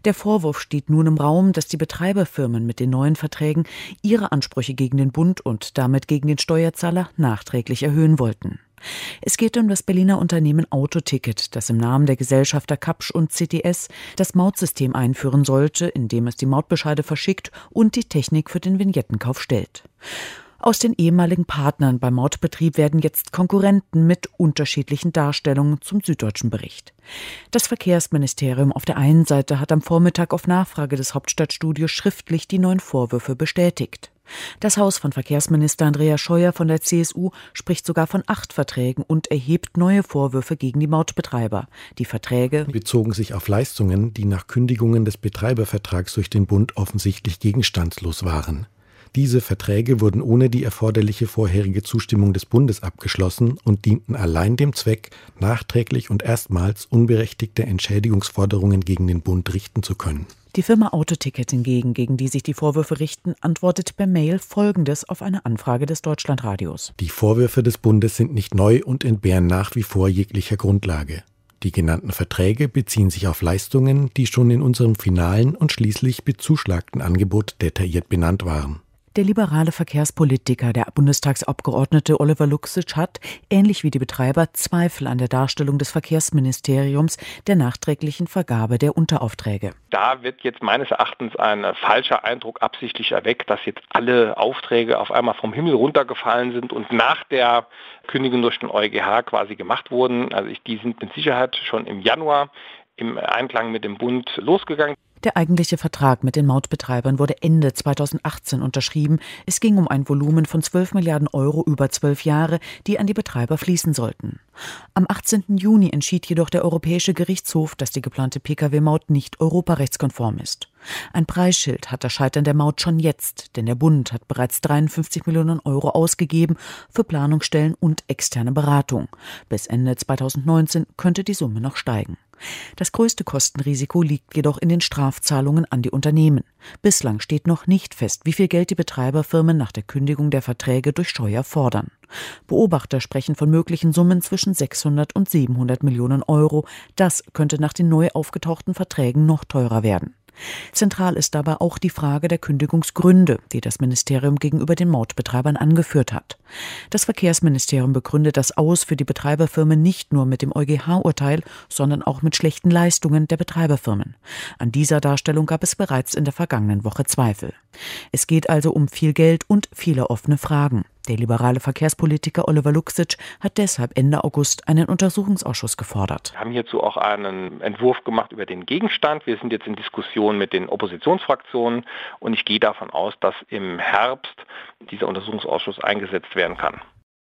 Der Vorwurf steht nun im Raum, dass die Betreiberfirmen mit den neuen Verträgen ihre Ansprüche gegen den Bund und damit gegen den Steuerzahler nachträglich erhöhen wollten. Es geht um das Berliner Unternehmen Autoticket, das im Namen der Gesellschafter Kapsch und CTS das Mautsystem einführen sollte, indem es die Mautbescheide verschickt und die Technik für den Vignettenkauf stellt. Aus den ehemaligen Partnern beim Mautbetrieb werden jetzt Konkurrenten mit unterschiedlichen Darstellungen zum Süddeutschen Bericht. Das Verkehrsministerium auf der einen Seite hat am Vormittag auf Nachfrage des Hauptstadtstudios schriftlich die neuen Vorwürfe bestätigt. Das Haus von Verkehrsminister Andreas Scheuer von der CSU spricht sogar von 8 Verträgen und erhebt neue Vorwürfe gegen die Mautbetreiber. Die Verträge bezogen sich auf Leistungen, die nach Kündigungen des Betreibervertrags durch den Bund offensichtlich gegenstandslos waren. Diese Verträge wurden ohne die erforderliche vorherige Zustimmung des Bundes abgeschlossen und dienten allein dem Zweck, nachträglich und erstmals unberechtigte Entschädigungsforderungen gegen den Bund richten zu können. Die Firma Autoticket hingegen, gegen die sich die Vorwürfe richten, antwortet per Mail Folgendes auf eine Anfrage des Deutschlandradios. Die Vorwürfe des Bundes sind nicht neu und entbehren nach wie vor jeglicher Grundlage. Die genannten Verträge beziehen sich auf Leistungen, die schon in unserem finalen und schließlich bezuschlagten Angebot detailliert benannt waren. Der liberale Verkehrspolitiker, der Bundestagsabgeordnete Oliver Luxic, hat, ähnlich wie die Betreiber, Zweifel an der Darstellung des Verkehrsministeriums der nachträglichen Vergabe der Unteraufträge. Da wird jetzt meines Erachtens ein falscher Eindruck absichtlich erweckt, dass jetzt alle Aufträge auf einmal vom Himmel runtergefallen sind und nach der Kündigung durch den EuGH quasi gemacht wurden. Also die sind mit Sicherheit schon im Januar im Einklang mit dem Bund losgegangen. Der eigentliche Vertrag mit den Mautbetreibern wurde Ende 2018 unterschrieben. Es ging um ein Volumen von 12 Milliarden Euro über 12 Jahre, die an die Betreiber fließen sollten. Am 18. Juni entschied jedoch der Europäische Gerichtshof, dass die geplante Pkw-Maut nicht europarechtskonform ist. Ein Preisschild hat das Scheitern der Maut schon jetzt, denn der Bund hat bereits 53 Millionen Euro ausgegeben für Planungsstellen und externe Beratung. Bis Ende 2019 könnte die Summe noch steigen. Das größte Kostenrisiko liegt jedoch in den Strafzahlungen an die Unternehmen. Bislang steht noch nicht fest, wie viel Geld die Betreiberfirmen nach der Kündigung der Verträge durch Scheuer fordern. Beobachter sprechen von möglichen Summen zwischen 600 und 700 Millionen Euro. Das könnte nach den neu aufgetauchten Verträgen noch teurer werden. Zentral ist dabei auch die Frage der Kündigungsgründe, die das Ministerium gegenüber den Mautbetreibern angeführt hat. Das Verkehrsministerium begründet das Aus für die Betreiberfirmen nicht nur mit dem EuGH-Urteil, sondern auch mit schlechten Leistungen der Betreiberfirmen. An dieser Darstellung gab es bereits in der vergangenen Woche Zweifel. Es geht also um viel Geld und viele offene Fragen. Der liberale Verkehrspolitiker Oliver Luxic hat deshalb Ende August einen Untersuchungsausschuss gefordert. Wir haben hierzu auch einen Entwurf gemacht über den Gegenstand. Wir sind jetzt in Diskussion mit den Oppositionsfraktionen und ich gehe davon aus, dass im Herbst dieser Untersuchungsausschuss eingesetzt werden kann.